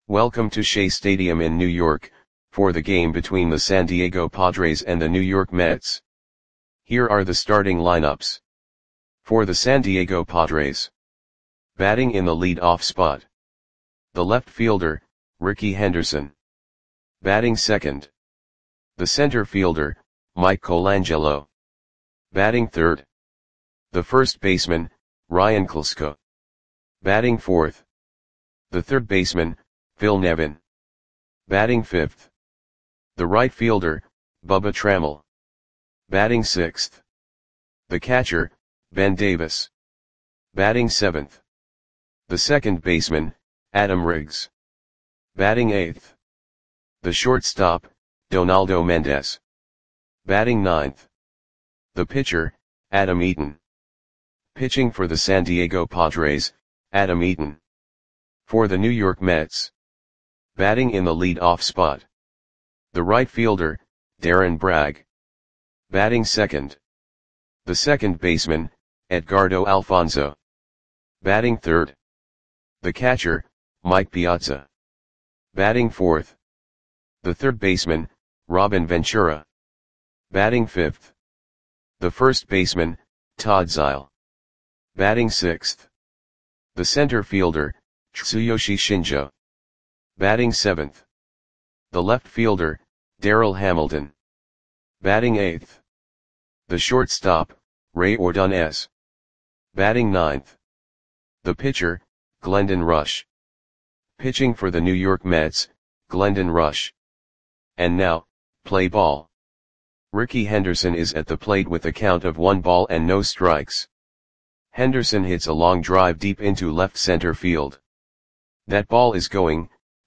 Welcome to Shea Stadium in New York, for the game between the San Diego Padres and the New York Mets. Here are the starting lineups. For the San Diego Padres. Batting in the lead-off spot. The left fielder, Rickey Henderson. Batting second. The center fielder, Mike Colangelo. Batting third. The first baseman, Ryan Klesko. Batting fourth. The third baseman, Phil Nevin. Batting fifth. The right fielder, Bubba Trammell. Batting sixth. The catcher, Ben Davis. Batting seventh. The second baseman, Adam Riggs. Batting eighth. The shortstop, Donaldo Mendez. Batting ninth. The pitcher, Adam Eaton. Pitching for the San Diego Padres, Adam Eaton. For the New York Mets. Batting in the lead-off spot. The right fielder, Darren Bragg. Batting second. The second baseman, Edgardo Alfonzo. Batting third. The catcher, Mike Piazza. Batting fourth. The third baseman, Robin Ventura. Batting fifth. The first baseman, Todd Zeile. Batting sixth. The center fielder, Tsuyoshi Shinjo. Batting seventh. The left fielder, Darryl Hamilton. Batting eighth. The shortstop, Ray Ordonez. Batting ninth. The pitcher, Glendon Rush. Pitching for the New York Mets, Glendon Rush. And now, play ball. Rickey Henderson is at the plate with a count of 1 ball and no strikes. Henderson hits a long drive deep into left center field. That ball is gone.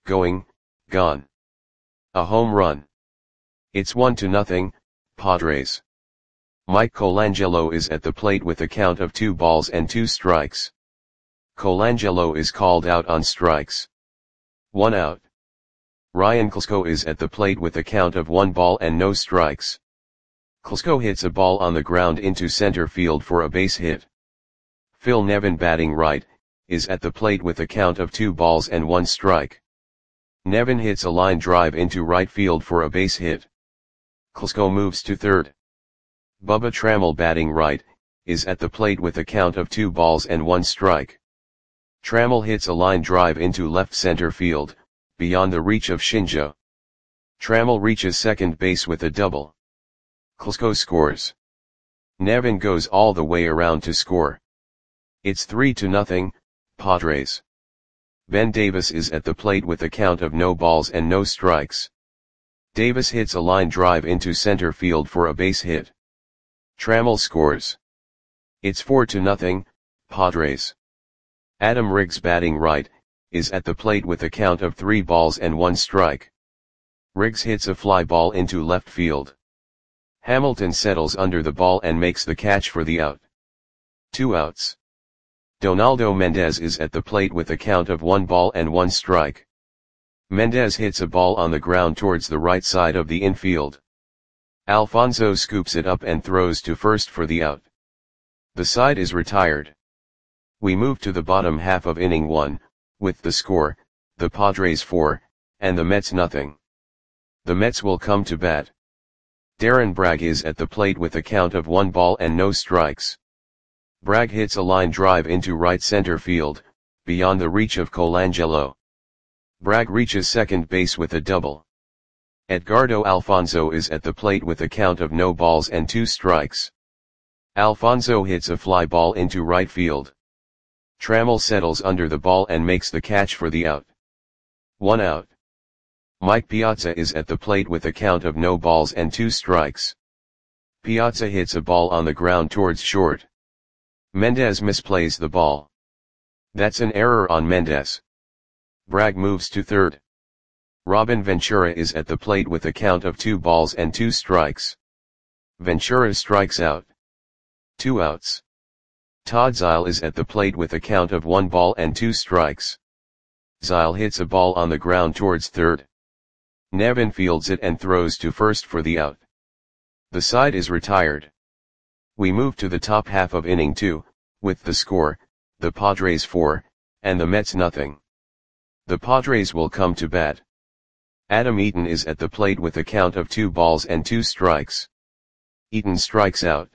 A home run. It's 1-0, Padres. Mike Colangelo is at the plate with a count of 2 balls and 2 strikes. Colangelo is called out on strikes. 1 out. Ryan Klesko is at the plate with a count of 1 ball and no strikes. Klesko hits a ball on the ground into center field for a base hit. Phil Nevin, batting right, is at the plate with a count of 2 balls and 1 strike. Nevin hits a line drive into right field for a base hit. Klesko moves to third. Bubba Trammell, batting right, is at the plate with a count of 2 balls and 1 strike. Trammell hits a line drive into left center field, beyond the reach of Shinjo. Trammell reaches second base with a double. Klesko scores. Nevin goes all the way around to score. It's 3-0, Padres. Ben Davis is at the plate with a count of no balls and no strikes. Davis hits a line drive into center field for a base hit. Trammell scores. It's 4-0, Padres. Adam Riggs, batting right, is at the plate with a count of 3 balls and 1 strike. Riggs hits a fly ball into left field. Hamilton settles under the ball and makes the catch for the out. 2 outs. Donaldo Mendez is at the plate with a count of 1 ball and 1 strike. Mendez hits a ball on the ground towards the right side of the infield. Alfonzo scoops it up and throws to first for the out. The side is retired. We move to the bottom half of inning 1, with the score, the Padres 4, and the Mets nothing. The Mets will come to bat. Darren Bragg is at the plate with a count of 1 ball and no strikes. Bragg hits a line drive into right center field, beyond the reach of Colangelo. Bragg reaches second base with a double. Edgardo Alfonzo is at the plate with a count of no balls and 2 strikes. Alfonzo hits a fly ball into right field. Trammell settles under the ball and makes the catch for the out. 1 out. Mike Piazza is at the plate with a count of no balls and 2 strikes. Piazza hits a ball on the ground towards short. Mendez misplays the ball. That's an error on Mendez. Bragg moves to third. Robin Ventura is at the plate with a count of 2 balls and 2 strikes. Ventura strikes out. 2 outs. Todd Zeile is at the plate with a count of 1 ball and 2 strikes. Zeile hits a ball on the ground towards third. Nevin fields it and throws to first for the out. The side is retired. We move to the top half of inning 2, with the score, the Padres 4, and the Mets nothing. The Padres will come to bat. Adam Eaton is at the plate with a count of 2 balls and 2 strikes. Eaton strikes out.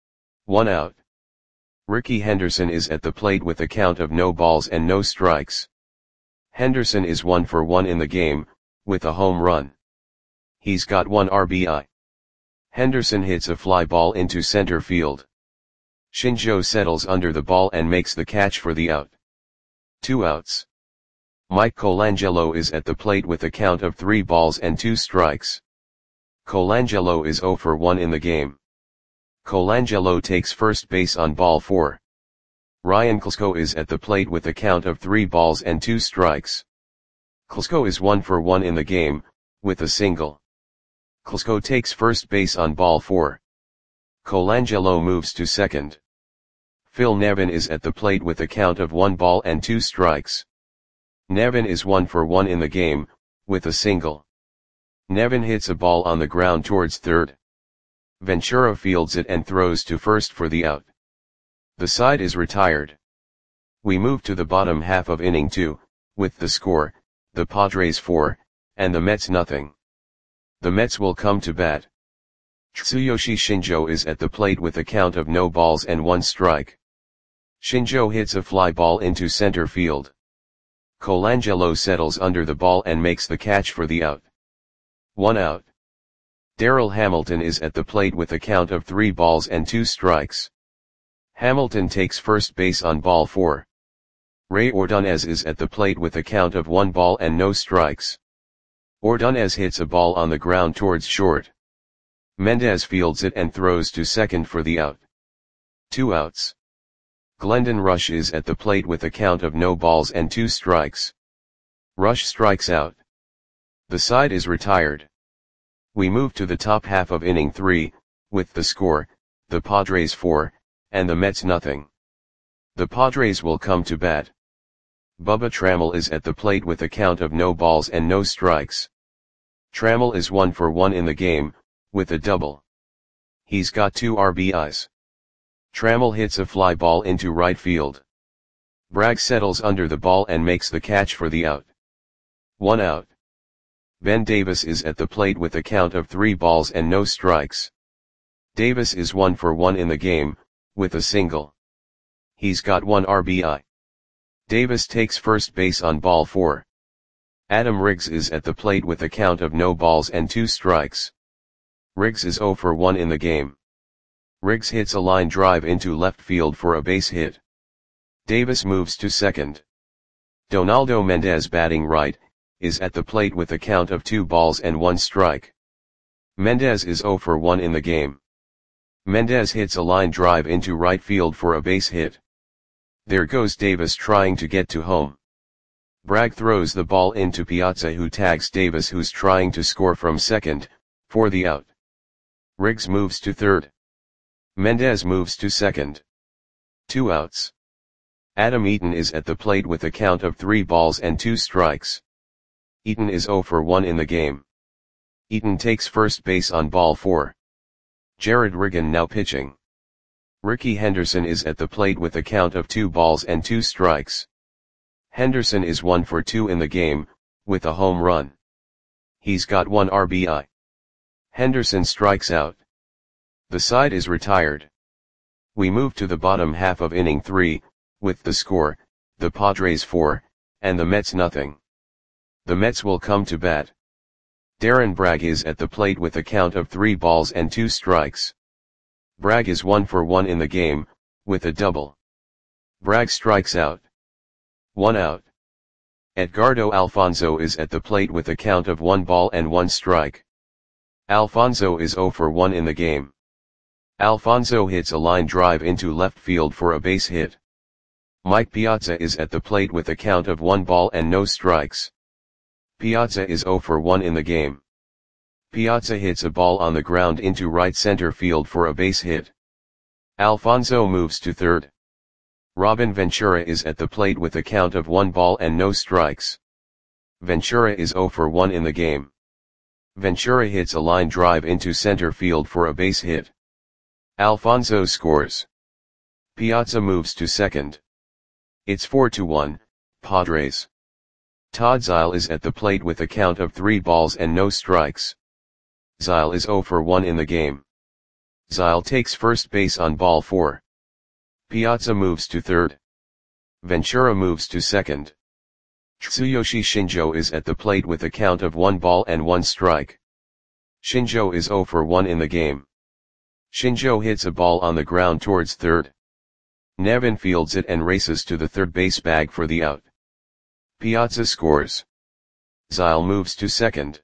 1 out. Rickey Henderson is at the plate with a count of no balls and no strikes. Henderson is 1 for 1 in the game, with a home run. He's got 1 RBI. Henderson hits a fly ball into center field. Shinjo settles under the ball and makes the catch for the out. 2 outs. Mike Colangelo is at the plate with a count of 3 balls and 2 strikes. Colangelo is 0 for 1 in the game. Colangelo takes first base on ball 4. Ryan Klesko is at the plate with a count of 3 balls and 2 strikes. Klesko is 1 for 1 in the game, with a single. Klesko takes first base on ball 4. Colangelo moves to second. Phil Nevin is at the plate with a count of 1 ball and 2 strikes. Nevin is 1 for 1 in the game, with a single. Nevin hits a ball on the ground towards third. Ventura fields it and throws to first for the out. The side is retired. We move to the bottom half of inning 2, with the score, the Padres 4, and the Mets nothing. The Mets will come to bat. Tsuyoshi Shinjo is at the plate with a count of no balls and 1 strike. Shinjo hits a fly ball into center field. Colangelo settles under the ball and makes the catch for the out. 1 out. Darryl Hamilton is at the plate with a count of 3 balls and 2 strikes. Hamilton takes first base on ball 4. Ray Ordonez is at the plate with a count of 1 ball and no strikes. Ordonez hits a ball on the ground towards short. Mendez fields it and throws to second for the out. 2 outs. Glendon Rush is at the plate with a count of no balls and 2 strikes. Rush strikes out. The side is retired. We move to the top half of inning 3, with the score, the Padres 4, and the Mets nothing. The Padres will come to bat. Bubba Trammell is at the plate with a count of no balls and no strikes. Trammell is 1 for 1 in the game, with a double. He's got 2 RBIs. Trammell hits a fly ball into right field. Bragg settles under the ball and makes the catch for the out. 1 out. Ben Davis is at the plate with a count of 3 balls and no strikes. Davis is 1 for 1 in the game, with a single. He's got 1 RBI. Davis takes first base on ball 4. Adam Riggs is at the plate with a count of no balls and 2 strikes. Riggs is 0 for 1 in the game. Riggs hits a line drive into left field for a base hit. Davis moves to second. Donaldo Mendez, batting right, is at the plate with a count of 2 balls and 1 strike. Mendez is 0 for 1 in the game. Mendez hits a line drive into right field for a base hit. There goes Davis trying to get to home. Bragg throws the ball into Piazza, who tags Davis, who's trying to score from second, for the out. Riggs moves to third. Mendez moves to second. 2 outs. Adam Eaton is at the plate with a count of 3 balls and 2 strikes. Eaton is 0 for 1 in the game. Eaton takes first base on ball 4. Jared Riggin now pitching. Rickey Henderson is at the plate with a count of 2 balls and 2 strikes. Henderson is 1 for 2 in the game, with a home run. He's got 1 RBI. Henderson strikes out. The side is retired. We move to the bottom half of inning 3, with the score, the Padres 4, and the Mets nothing. The Mets will come to bat. Darren Bragg is at the plate with a count of 3 balls and 2 strikes. Bragg is 1 for 1 in the game, with a double. Bragg strikes out. 1 out. Edgardo Alfonzo is at the plate with a count of 1 ball and 1 strike. Alfonzo is 0 for 1 in the game. Alfonzo hits a line drive into left field for a base hit. Mike Piazza is at the plate with a count of 1 ball and no strikes. Piazza is 0 for 1 in the game. Piazza hits a ball on the ground into right center field for a base hit. Alfonzo moves to third. Robin Ventura is at the plate with a count of 1 ball and no strikes. Ventura is 0 for 1 in the game. Ventura hits a line drive into center field for a base hit. Alfonzo scores. Piazza moves to second. It's 4-1, Padres. Todd Zeile is at the plate with a count of 3 balls and no strikes. Zeile is 0 for 1 in the game. Zeile takes first base on ball 4. Piazza moves to third. Ventura moves to second. Tsuyoshi Shinjo is at the plate with a count of 1 ball and 1 strike. Shinjo is 0 for 1 in the game. Shinjo hits a ball on the ground towards third. Nevin fields it and races to the third base bag for the out. Piazza scores. Zeile moves to second.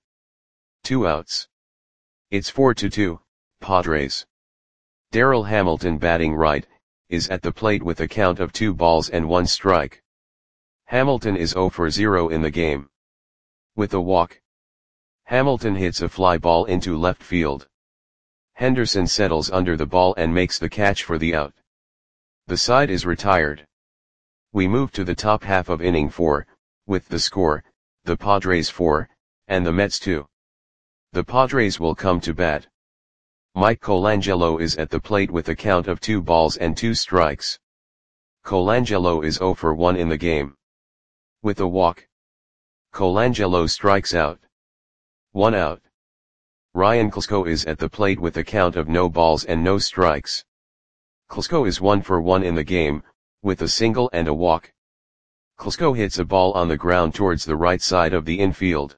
2 outs. It's 4-2, Padres. Darrell Hamilton, batting right, is at the plate with a count of 2 balls and 1 strike. Hamilton is 0 for 0 in the game. With a walk, Hamilton hits a fly ball into left field. Henderson settles under the ball and makes the catch for the out. The side is retired. We move to the top half of inning 4, with the score, the Padres 4, and the Mets 2. The Padres will come to bat. Mike Colangelo is at the plate with a count of 2 balls and 2 strikes. Colangelo is 0 for 1 in the game. With a walk, Colangelo strikes out. 1 out. Ryan Klesko is at the plate with a count of no balls and no strikes. Klesko is 1 for 1 in the game, with a single and a walk. Klesko hits a ball on the ground towards the right side of the infield.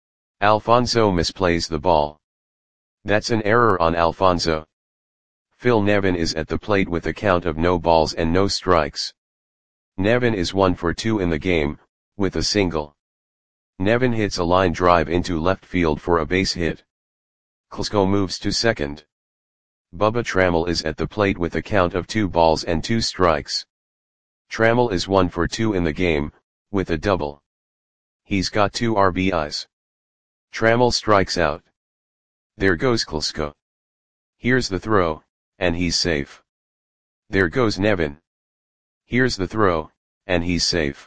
Alfonso misplays the ball. That's an error on Alfonso. Phil Nevin is at the plate with a count of no balls and no strikes. Nevin is 1 for 2 in the game, with a single. Nevin hits a line drive into left field for a base hit. Klesko moves to second. Bubba Trammell is at the plate with a count of 2 balls and 2 strikes. Trammell is 1 for 2 in the game, with a double. He's got 2 RBIs. Trammell strikes out. There goes Klesko. Here's the throw, and he's safe. There goes Nevin. Here's the throw, and he's safe.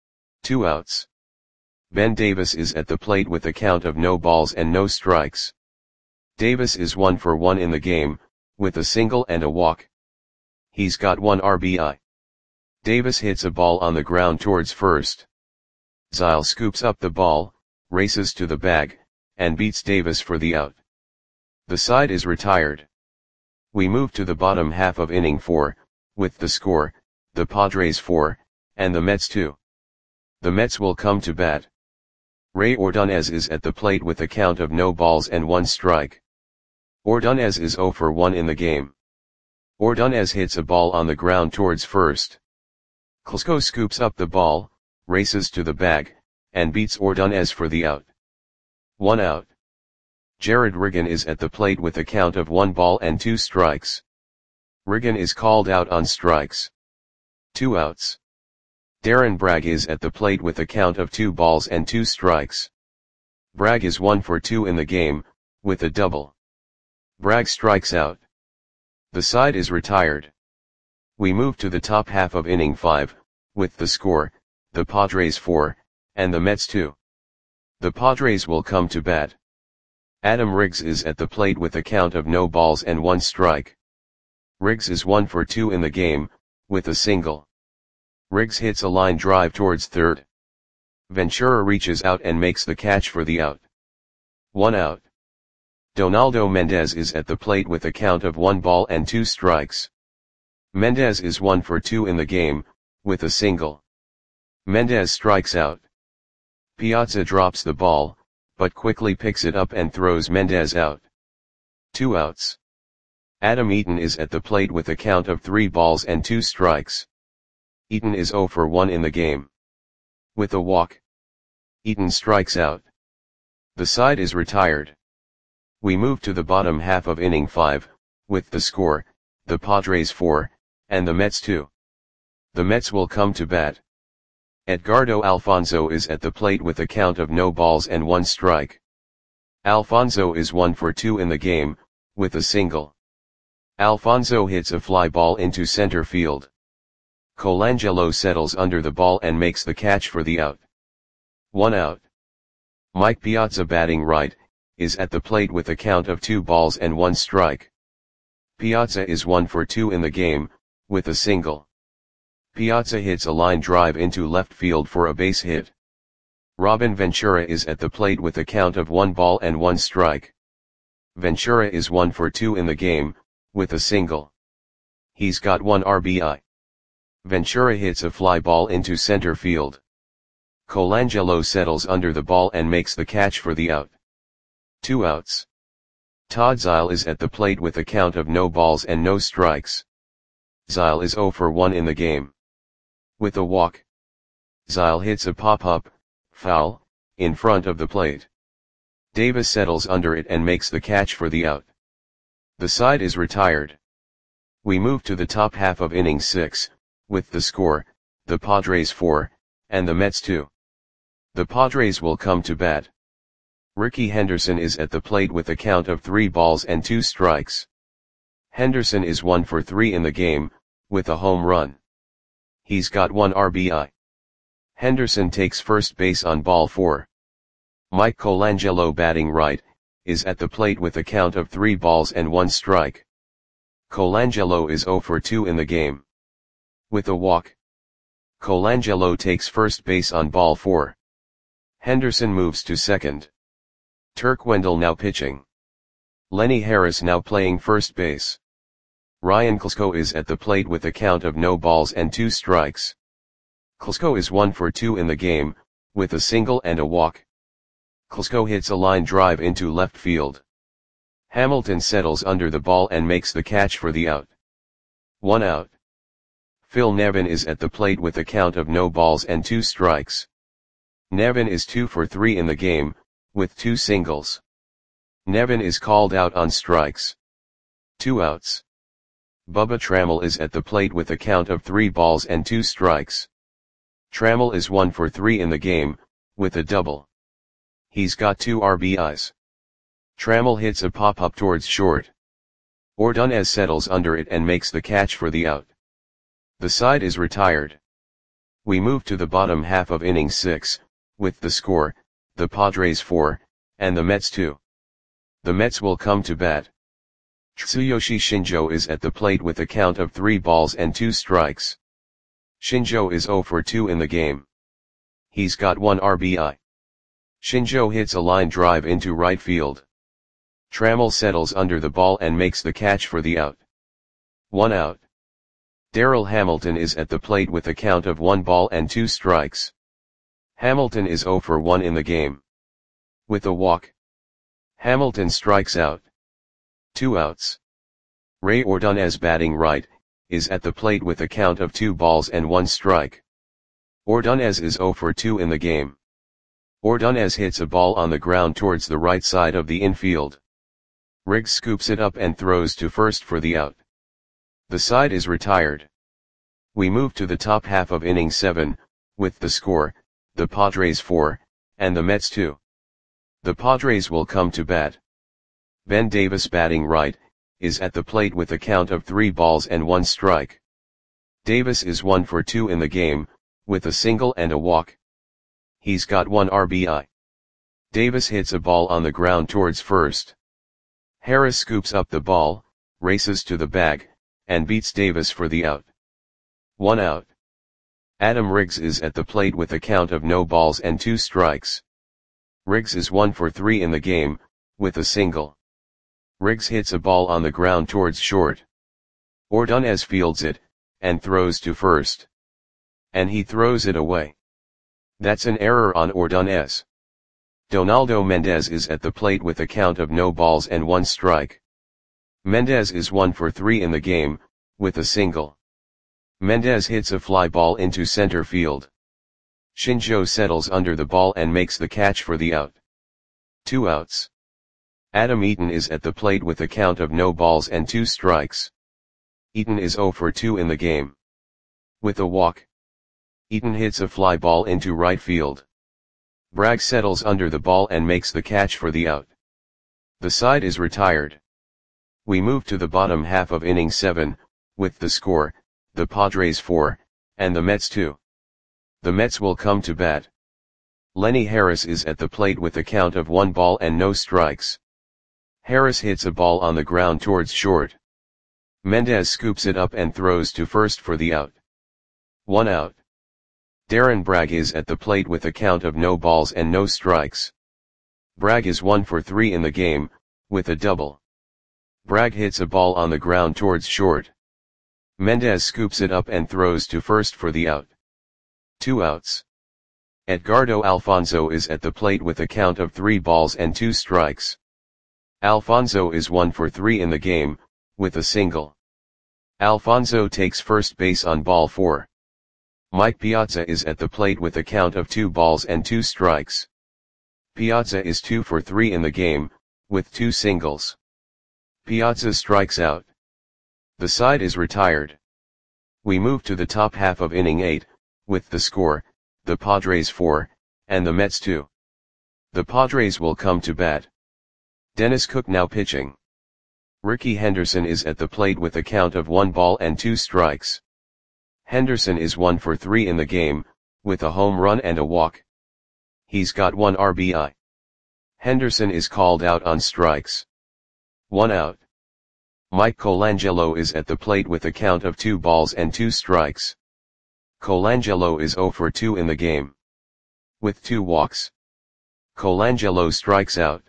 2 outs. Ben Davis is at the plate with a count of no balls and no strikes. Davis is 1 for 1 in the game, with a single and a walk. He's got 1 RBI. Davis hits a ball on the ground towards first. Zeile scoops up the ball, races to the bag, and beats Davis for the out. The side is retired. We move to the bottom half of inning 4, with the score, the Padres 4, and the Mets 2. The Mets will come to bat. Ray Ordonez is at the plate with a count of no balls and 1 strike. Ordonez is 0 for 1 in the game. Ordonez hits a ball on the ground towards first. Klesko scoops up the ball, races to the bag, and beats Ordonez for the out. 1 out. Jared Riggin is at the plate with a count of 1 ball and 2 strikes. Riggin is called out on strikes. 2 outs. Darren Bragg is at the plate with a count of 2 balls and 2 strikes. Bragg is 1 for 2 in the game, with a double. Bragg strikes out. The side is retired. We move to the top half of inning 5, with the score, the Padres 4, and the Mets 2. The Padres will come to bat. Adam Riggs is at the plate with a count of no balls and 1 strike. Riggs is 1 for 2 in the game, with a single. Riggs hits a line drive towards third. Ventura reaches out and makes the catch for the out. 1 out. Donaldo Mendez is at the plate with a count of 1 ball and 2 strikes. Mendez is 1 for 2 in the game, with a single. Mendez strikes out. Piazza drops the ball, but quickly picks it up and throws Mendez out. 2 outs. Adam Eaton is at the plate with a count of 3 balls and 2 strikes. Eaton is 0 for 1 in the game. With a walk, Eaton strikes out. The side is retired. We move to the bottom half of inning 5, with the score, the Padres 4, and the Mets 2. The Mets will come to bat. Edgardo Alfonso is at the plate with a count of no balls and 1 strike. Alfonso is 1 for 2 in the game, with a single. Alfonso hits a fly ball into center field. Colangelo settles under the ball and makes the catch for the out. 1 out. Mike Piazza, batting right, is at the plate with a count of 2 balls and 1 strike. Piazza is 1 for 2 in the game, with a single. Piazza hits a line drive into left field for a base hit. Robin Ventura is at the plate with a count of 1 ball and 1 strike. Ventura is 1 for 2 in the game, with a single. He's got 1 RBI. Ventura hits a fly ball into center field. Colangelo settles under the ball and makes the catch for the out. 2 outs. Todd Zeile is at the plate with a count of no balls and no strikes. Zeile is 0 for 1 in the game. With a walk. Zeile hits a pop-up, foul, in front of the plate. Davis settles under it and makes the catch for the out. The side is retired. We move to the top half of inning 6, with the score, the Padres 4, and the Mets 2. The Padres will come to bat. Rickey Henderson is at the plate with a count of 3 balls and 2 strikes. Henderson is 1 for 3 in the game, with a home run. He's got 1 RBI. Henderson takes first base on ball 4. Mike Colangelo, batting right, is at the plate with a count of 3 balls and 1 strike. Colangelo is 0 for 2 in the game. With a walk. Colangelo takes first base on ball 4. Henderson moves to second. Turk Wendell now pitching. Lenny Harris now playing first base. Ryan Klesko is at the plate with a count of no balls and 2 strikes. Klesko is 1 for 2 in the game, with a single and a walk. Klesko hits a line drive into left field. Hamilton settles under the ball and makes the catch for the out. 1 out. Phil Nevin is at the plate with a count of no balls and 2 strikes. Nevin is 2 for 3 in the game, with 2 singles. Nevin is called out on strikes. 2 outs. Bubba Trammell is at the plate with a count of 3 balls and 2 strikes. Trammell is 1 for 3 in the game, with a double. He's got 2 RBIs. Trammell hits a pop-up towards short. Ordonez settles under it and makes the catch for the out. The side is retired. We move to the bottom half of inning 6, with the score, the Padres 4, and the Mets 2. The Mets will come to bat. Tsuyoshi Shinjo is at the plate with a count of 3 balls and 2 strikes. Shinjo is 0 for 2 in the game. He's got 1 RBI. Shinjo hits a line drive into right field. Trammell settles under the ball and makes the catch for the out. 1 out. Darryl Hamilton is at the plate with a count of 1 ball and 2 strikes. Hamilton is 0 for 1 in the game. With a walk. Hamilton strikes out. 2 outs. Ray Ordonez, batting right, is at the plate with a count of 2 balls and 1 strike. Ordonez is 0 for 2 in the game. Ordonez hits a ball on the ground towards the right side of the infield. Riggs scoops it up and throws to first for the out. The side is retired. We move to the top half of inning 7, with the score, the Padres 4, and the Mets 2. The Padres will come to bat. Ben Davis, batting right, is at the plate with a count of 3 balls and 1 strike. Davis is 1 for 2 in the game, with a single and a walk. He's got 1 RBI. Davis hits a ball on the ground towards first. Harris scoops up the ball, races to the bag, and beats Davis for the out. 1 out. Adam Riggs is at the plate with a count of no balls and 2 strikes. Riggs is 1 for 3 in the game, with a single. Riggs hits a ball on the ground towards short. Ordonez fields it, and throws to first. And he throws it away. That's an error on Ordonez. Donaldo Mendez is at the plate with a count of no balls and 1 strike. Mendez is 1 for 3 in the game, with a single. Mendez hits a fly ball into center field. Shinjo settles under the ball and makes the catch for the out. 2 outs. Adam Eaton is at the plate with a count of no balls and 2 strikes. Eaton is 0 for 2 in the game. With a walk. Eaton hits a fly ball into right field. Bragg settles under the ball and makes the catch for the out. The side is retired. We move to the bottom half of inning 7, with the score, the Padres 4, and the Mets 2. The Mets will come to bat. Lenny Harris is at the plate with a count of 1 ball and no strikes. Harris hits a ball on the ground towards short. Mendez scoops it up and throws to first for the out. 1 out. Darren Bragg is at the plate with a count of no balls and no strikes. Bragg is 1 for 3 in the game, with a double. Bragg hits a ball on the ground towards short. Mendez scoops it up and throws to first for the out. 2 outs. Edgardo Alfonso is at the plate with a count of 3 balls and 2 strikes. Alfonso is 1 for 3 in the game, with a single. Alfonso takes first base on ball 4. Mike Piazza is at the plate with a count of 2 balls and 2 strikes. Piazza is 2 for 3 in the game, with 2 singles. Piazza strikes out. The side is retired. We move to the top half of inning 8, with the score, the Padres 4, and the Mets 2. The Padres will come to bat. Dennis Cook now pitching. Ricky Henderson is at the plate with a count of 1 ball and 2 strikes. Henderson is 1 for 3 in the game, with a home run and a walk. He's got 1 RBI. Henderson is called out on strikes. 1 out. Mike Colangelo is at the plate with a count of 2 balls and 2 strikes. Colangelo is 0 for 2 in the game, with 2 walks. Colangelo strikes out.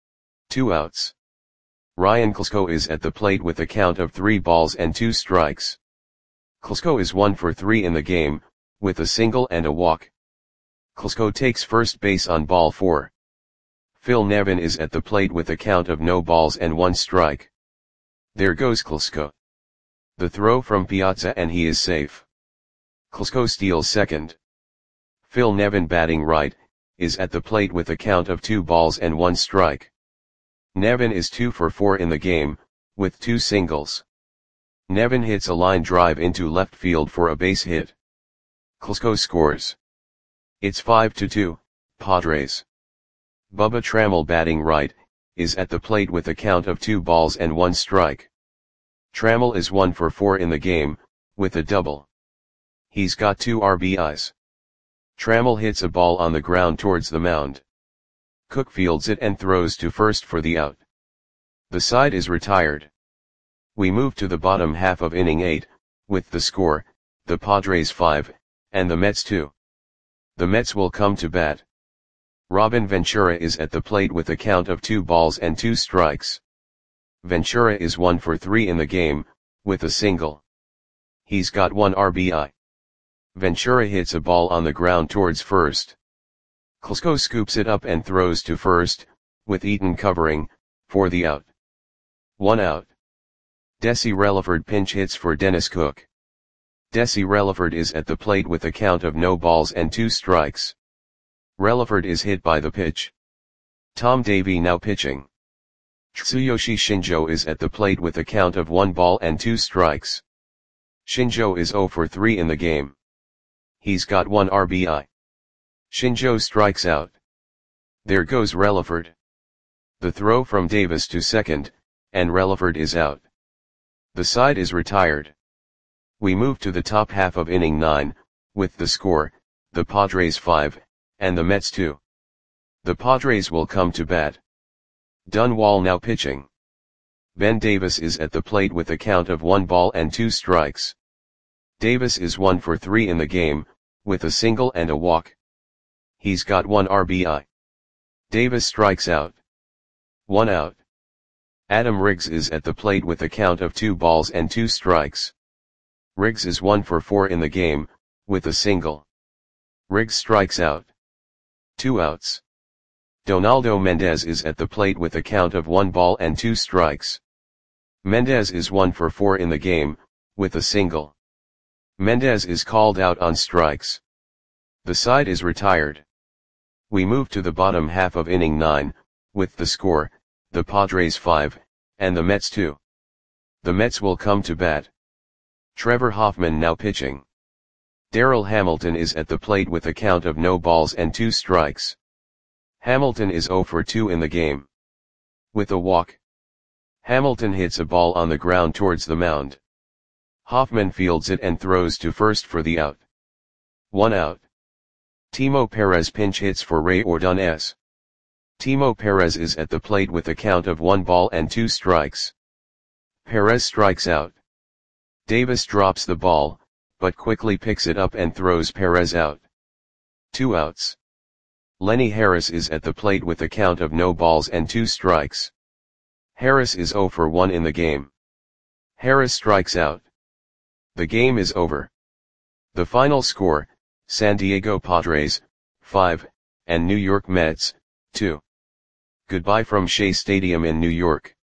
2 outs. Ryan Klesko is at the plate with a count of 3 balls and 2 strikes. Klesko is 1 for 3 in the game, with a single and a walk. Klesko takes first base on ball 4. Phil Nevin is at the plate with a count of no balls and 1 strike. There goes Klesko. The throw from Piazza and he is safe. Klesko steals second. Phil Nevin batting right, is at the plate with a count of 2 balls and 1 strike. Nevin is 2 for 4 in the game, with 2 singles. Nevin hits a line drive into left field for a base hit. Klesko scores. It's 5-2, Padres. Bubba Trammell batting right, is at the plate with a count of 2 balls and 1 strike. Trammell is 1 for 4 in the game, with a double. He's got 2 RBIs. Trammell hits a ball on the ground towards the mound. Cook fields it and throws to first for the out. The side is retired. We move to the bottom half of inning 8, with the score, the Padres 5, and the Mets 2. The Mets will come to bat. Robin Ventura is at the plate with a count of 2 balls and 2 strikes. Ventura is 1 for 3 in the game, with a single. He's got 1 RBI. Ventura hits a ball on the ground towards first. Klesko scoops it up and throws to first, with Eaton covering, for the out. 1 out. Desi Relaford pinch hits for Dennis Cook. Desi Relaford is at the plate with a count of no balls and 2 strikes. Relaford is hit by the pitch. Tom Davey now pitching. Tsuyoshi Shinjo is at the plate with a count of 1 ball and 2 strikes. Shinjo is 0 for 3 in the game. He's got 1 RBI. Shinjo strikes out. There goes Relaford. The throw from Davis to second, and Relaford is out. The side is retired. We move to the top half of inning 9, with the score, the Padres 5, and the Mets 2. The Padres will come to bat. Dunwall now pitching. Ben Davis is at the plate with a count of 1 ball and 2 strikes. Davis is 1 for 3 in the game, with a single and a walk. He's got 1 RBI. Davis strikes out. 1 out. Adam Riggs is at the plate with a count of 2 balls and 2 strikes. Riggs is 1 for 4 in the game, with a single. Riggs strikes out. 2 outs. Donaldo Mendez is at the plate with a count of 1 ball and 2 strikes. Mendez is 1 for 4 in the game, with a single. Mendez is called out on strikes. The side is retired. We move to the bottom half of inning 9, with the score, the Padres 5, and the Mets 2. The Mets will come to bat. Trevor Hoffman now pitching. Darryl Hamilton is at the plate with a count of no balls and 2 strikes. Hamilton is 0 for 2 in the game, with a walk. Hamilton hits a ball on the ground towards the mound. Hoffman fields it and throws to first for the out. 1 out. Timo Perez pinch hits for Ray Ordonez. Timo Perez is at the plate with a count of 1 ball and 2 strikes. Perez strikes out. Davis drops the ball, but quickly picks it up and throws Perez out. 2 outs. Lenny Harris is at the plate with a count of no balls and 2 strikes. Harris is 0 for 1 in the game. Harris strikes out. The game is over. The final score, San Diego Padres, 5, and New York Mets, 2. Goodbye from Shea Stadium in New York.